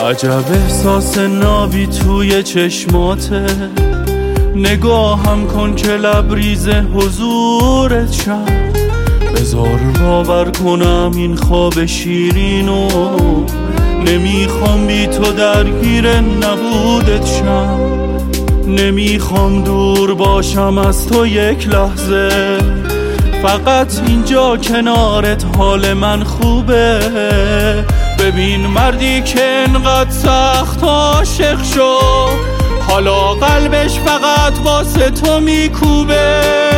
عجب احساس نابی توی چشماته، نگاهم کن که لبریز حضورت شم. بذار باور کنم این خواب شیرینو، نمیخوام بی تو درگیر نبودت شم. نمیخوام دور باشم از تو یک لحظه، فقط اینجا کنارت حال من خوبه. ببین مردی که انقدر سخت عاشق شد، حالا قلبش فقط واسه تو میکوبه.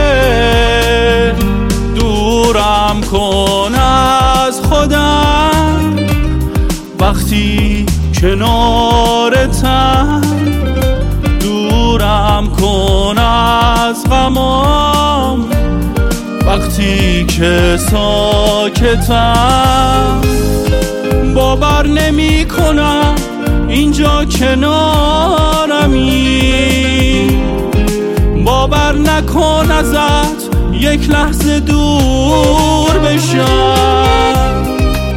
دورم کن از خودم وقتی کنارتم، دورم کن از غمام وقتی که ساکتم. باور نمی کنم اینجا کنارمی، باور نکن ازت یک لحظه دور بشم.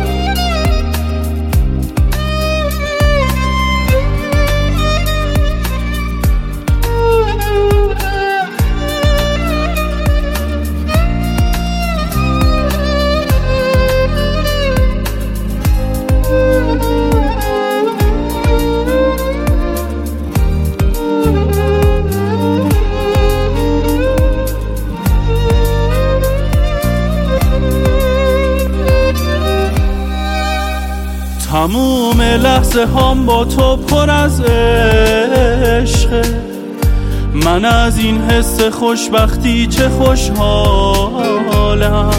تموم لحظه هم با تو پر از عشقه، من از این حس خوشبختی چه خوشحالم.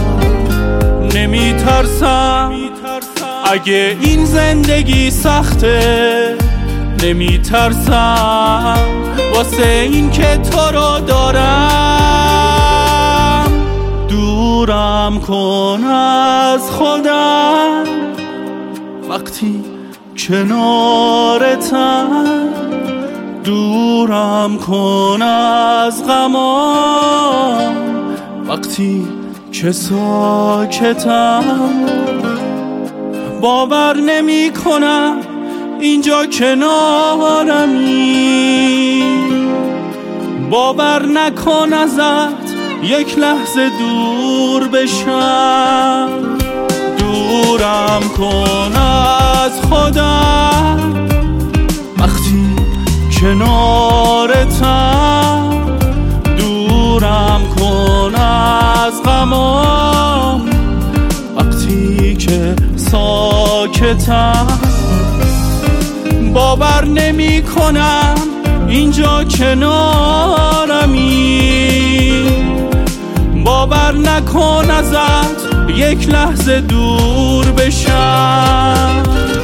نمیترسم اگه این زندگی سخته، نمیترسم واسه این که تو رو دارم. دورم کن از خودم وقتی کنارتم، دورم کن از غمام وقتی که ساکتم. باور نمی کنم اینجا کنارمی، باور نکن ازت یک لحظه دور بشم. دورم کن از خودم وقتی کنارتم، دورم کن از غمام وقتی که ساکتم. باور نمی کنم اینجا کنارمی، باور نکن ازت یک لحظه دور بشم.